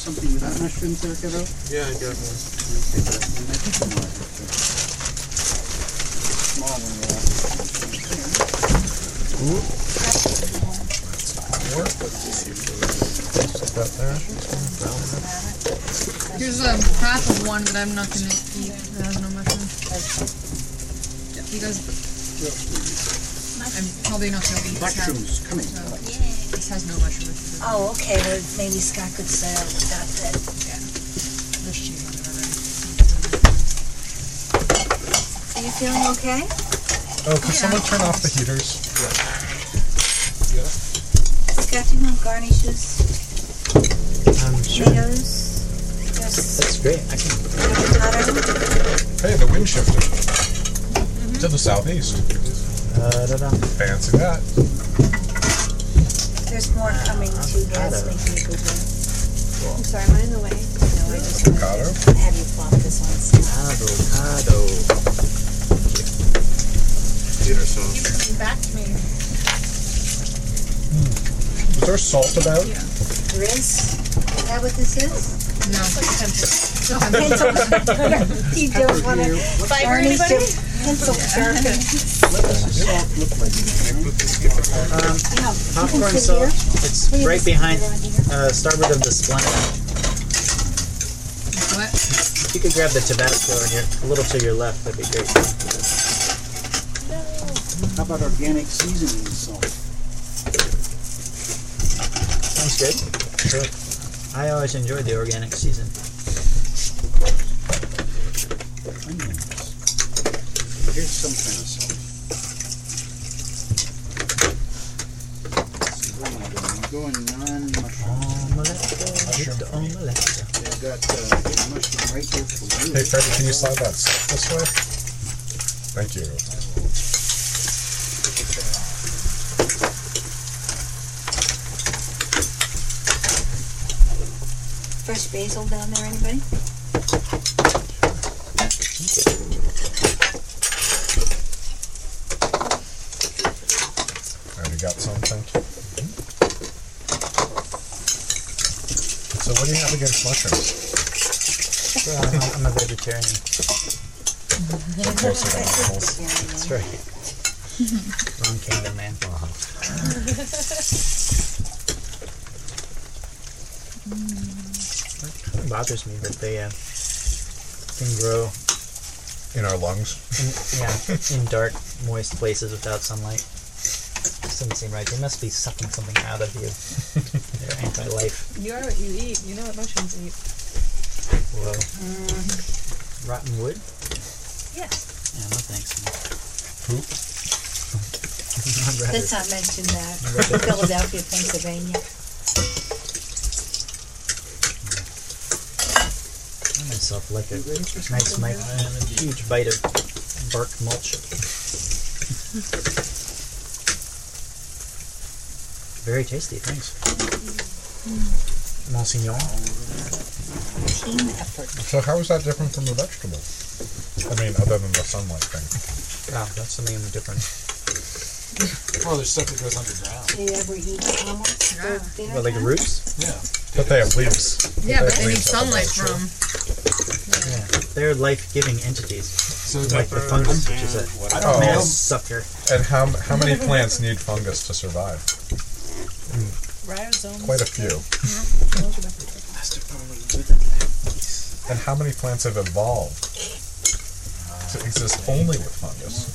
something without mushrooms there, kiddo? Yeah, I got one. Small one, yeah. Here's half of one, but I'm not gonna eat. It has no mushrooms. You guys, I'm probably not gonna eat this half. Mushrooms coming. This has no mushrooms. Oh, okay. Well, maybe Scott could say that then. Yeah. There's cheese on it already. Are you feeling okay? Oh, could someone turn off the heaters? Scott, do you want garnishes? Sure. Tomatoes? That's great. I can. Avocado? Hey, the wind shifted. To the southeast. Fancy that. There's more coming too, guys. Making a good one. I'm sorry, am I in the way? No, I just Avocado. have you plop this one. Avocado. Theater sauce. Keep coming back to me. Is there salt about? Yeah. There is? Is that what this is? No, it's like a pencil. You don't want to garnish your pencil sharpener. What does the salt look like? Popcorn salt. It's right behind starboard of the Splenda. What? If you could grab the Tabasco and a little to your left, that'd be great. How about organic seasoning salt? Sounds good. Sure. I always enjoyed the organic season. Onions. Here's some kind of salt. What am I doing? I'm going non-mushroom. Omelette. Omelette. I've got mushroom right here for you. Hey, Freddy, can you slide that salt this way? Thank you. Fresh basil down there, anybody? Already got some, thank you. So what do you have against mushrooms? Well, I'm a vegetarian. So closer to animals. That's right. Wrong kingdom, man. It bothers me that they can grow In our lungs. in dark, moist places without sunlight. This doesn't seem right. They must be sucking something out of you. They're anti-life. You are what you eat. You know what mushrooms eat. Whoa. Rotten wood? Yeah. Yeah, no thanks. Poop. I'd rather- Let's not mention that. Philadelphia, Pennsylvania. I myself like a nice huge bite of bark mulch. Very tasty, thanks. Monsignor. Team effort. So how is that different from a vegetable? I mean, other than the sunlight thing. Wow, that's the main difference. Well, there's stuff that goes underground. Do you ever eat almonds? Well, like the roots? Yeah. But they have leaves. Yeah, but they need leaves up sunlight above. from. Yeah. They're life-giving entities. So Like the fungus, which is a I don't know. mass sucker. And how many plants need fungus to survive? Rhizomes. Quite a few. And how many plants have evolved to exist only with fungus?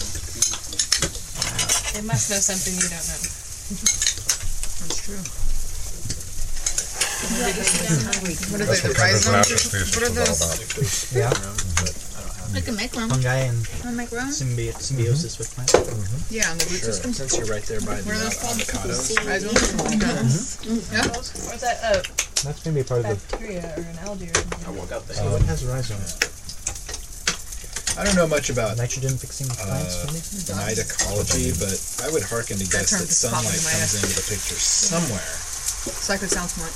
They must know something you don't know. That's true. What are That's they, the what Kendra's rhizomes? species What are was all those? about. Yeah. I can make one. Fungi and Wanna make one? symbiosis with plants. Yeah, on the root system. Since you're right there by the What are those called? avocados. Rhizomes? Yeah. Or is that That's going to be part of the... bacteria or an algae or something? I woke up there. So what has rhizomes? I don't know much about Nitrogen-fixing plants, maybe? the night ecology, but I would hearken to guess term that just popped sunlight into my comes head. into the picture somewhere. So I could sound smart.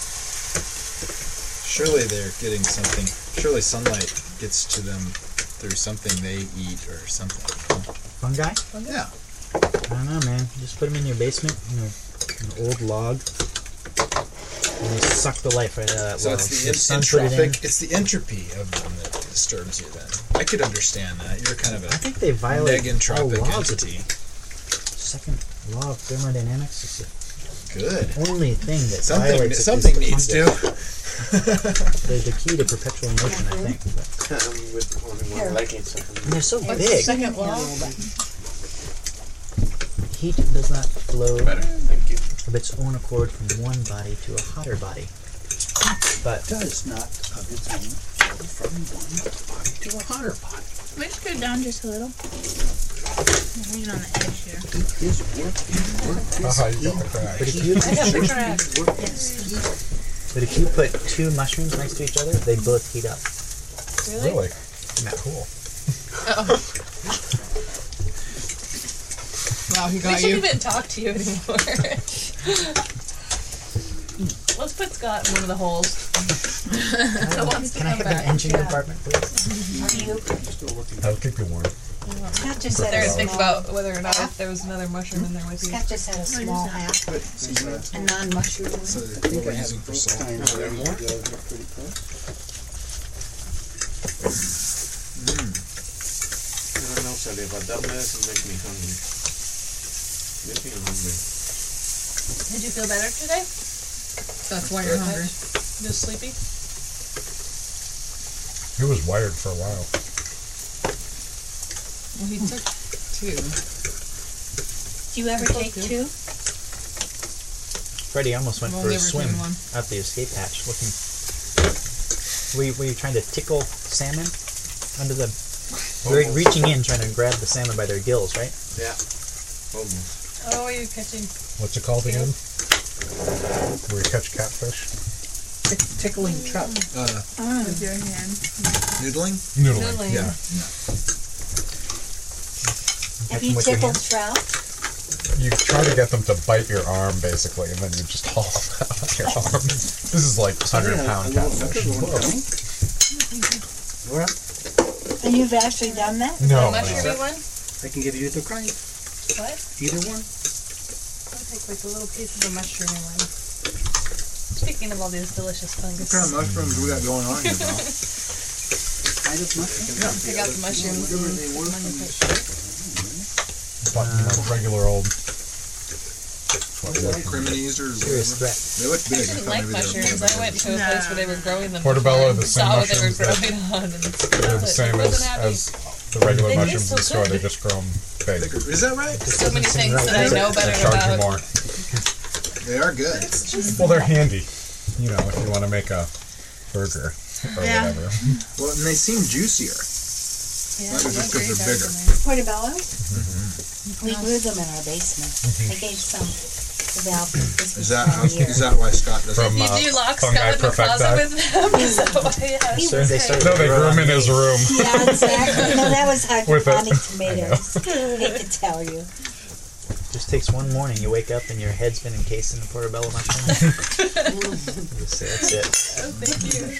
Surely they're getting something. Surely sunlight gets to them through something they eat or something. Fungi? Yeah. I don't know, man. Just put them in your basement, in an old log. And they suck the life right out of that So well. it's the If sun put it in, entropic, it's the entropy of them that disturbs you then. I could understand that. You're kind of I a think they violate all negentropic laws of entity. second law of thermodynamics. It's Good. the only thing that Something violates it is something the needs to. fungus. They're the key to perpetual motion, I think. But, with only one liking something. and they're so What's the big. second law? Heat does not flow Better. Thank you. of its own accord from one body to a hotter body. But Does not of its own flow from one body to a hotter body. Can we just go down just a little? I'm reading on the edge here. His work Haha, you got the crack. but if you put two mushrooms next to each other, they both heat up. Really? Yeah. Cool. Wow, he We got shouldn't you. even talk to you anymore. Let's put Scott in one of the holes. So wants to Can I come have an back. engine compartment, please? That'll keep you warm. Scott just Sit had there a and think small, about whether or not if there was another mushroom in there with you. Scott just had a small half, a non-mushroom one. So I what think I we're have using for both salt. kinds there. They're pretty close. I don't know, Sally, but that medicine makes me hungry. Makes me hungry. Did you feel better today? That's why you're hungry. Just sleepy? He was wired for a while. Well, he took two. Do you ever take two? Freddie almost went Well, for a never swim seen one. out the escape hatch looking. Were you trying to tickle salmon under the? Reaching in, trying to grab the salmon by their gills, right? Yeah. Almost. Oh, are you catching? What's it called again? Where you catch catfish? Tickling trout. With your hand. Noodling? Noodling. Noodling. Yeah. Have Catch you 'em with your tickled hand. trout? You try to get them to bite your arm, basically, and then you just haul them out on your arm. This is like 100-pound catfish. We're up. And you've actually done that? No, The mushroomy one? I can give you either kind. What? Either one. I'll take like a little piece of the mushroomy one. Speaking of all these delicious fungus. What kind of mushrooms we got going on here, bro? Kind of mushroom. Take out the mushrooms and put them on your plate. Regular old. Criminis or Serious whatever. threat. They look big. I didn't like mushrooms. I went to a place where they were growing them. Portobello, before the I same saw what they were mushrooms that- growing on. And They're the same as the regular They mushrooms taste in the so store. good. They just grow them big. Is that right? so many things right. that I know better They charge you about. more. They are good. Well, they're handy. You know, if you want to make a burger or Yeah. whatever. Well, and they seem juicier. Yeah, Not just they're because they're very bigger. nice. Portobello? We grew them in our basement. I gave some to Val for Christmas Is that one year. is that why Scott doesn't? From You do lock Fungi Scott in the closet Perfecti. with them? Is that why he has He to was They say- started No, they grew them in his room. Yeah, exactly. No, that was With it. hydroponic tomatoes. I hate to tell you. Just takes one morning. You wake up and your head's been encased in a portobello mushroom. Just say, that's it. Oh, thank you.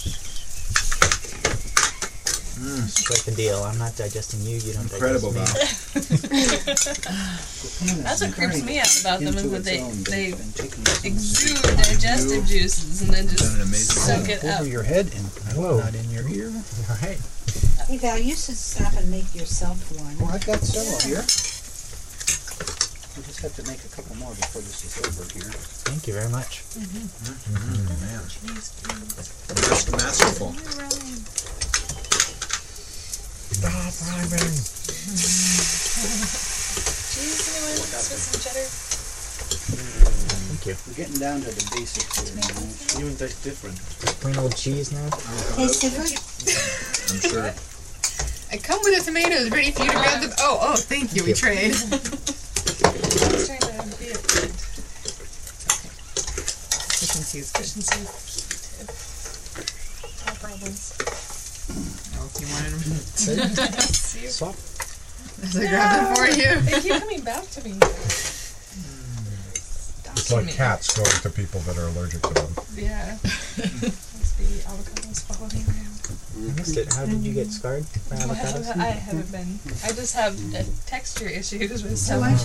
Strike the deal. I'm not digesting you. You don't Incredible, Val. digest me. That's what creeps me out about them is that they been taking exude digestive juices and then just Done an amazing suck job. it up. over your head and Whoa. not in your ear. All right. Hey, Val, you should stop and make yourself one. Well, I've got several here. We'll just have to make a couple more before this is over here. Thank you very much. Man, just masterful. Stop rhyming. Cheese, anyone? With some cheddar? Thank you. We're getting down to the basics here. Even tastes different. Plain old cheese now. Tastes different? I'm sure. I come with the tomatoes ready for you to grab them. Oh, thank you. We trade. I was trying to be a good Efficiency is good. efficiency. No problems. Oh, if you wanted them. See you. Swap. As I grab them for you. They keep coming back to me. It's like cats going to people that are allergic to them. Yeah. Must be avocados following around. I missed it. How did you get scarred by avocados? I haven't been. I just have texture issues with some